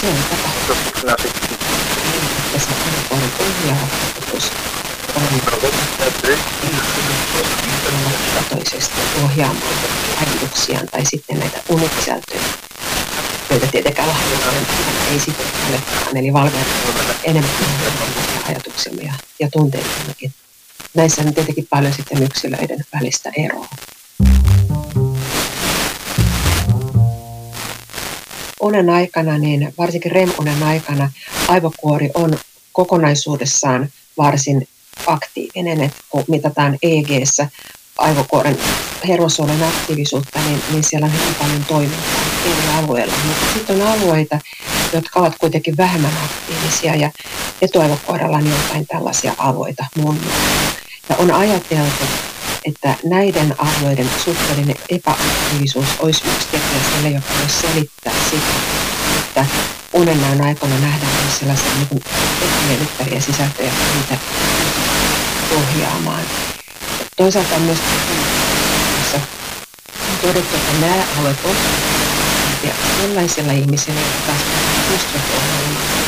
Tarkoituksena sitten että se aivokuoren ohjaava vaikutus on tietoisesti ohjaamaan ajatuksiaan tai sitten näitä unisisältöjä, joita tietenkään lahjoittajien ei sitten olekaan, eli valveutua enemmän ajatuksemme ja tunteitamme. Näissä on tietenkin paljon sitten yksilöiden välistä eroa. Unen aikana, niin varsinkin REM-unen aikana, aivokuori on kokonaisuudessaan varsin aktiivinen. Et kun mitataan EEG:ssä aivokuoren hermosolujen aktiivisuutta, niin siellä on hyvin paljon toimintaa eri alueilla. Mutta sitten on alueita, jotka ovat kuitenkin vähemmän aktiivisia, ja etuaivokuorella on jotain tällaisia alueita muun muassa. Ja on ajateltu, että näiden alueiden suhteellinen epäaktiivisuus olisi yksi tekijä sille, joka voisi selittää sitä, että unennäön aikana nähdään myös sellaisia niin epämiellyttäviä sisältöjä, niitä ohjaamaan. Toisaalta on myös todettu, että nämä alueet ovat sellaisilla ihmisillä, jotka taas pystyvät ohjaamaan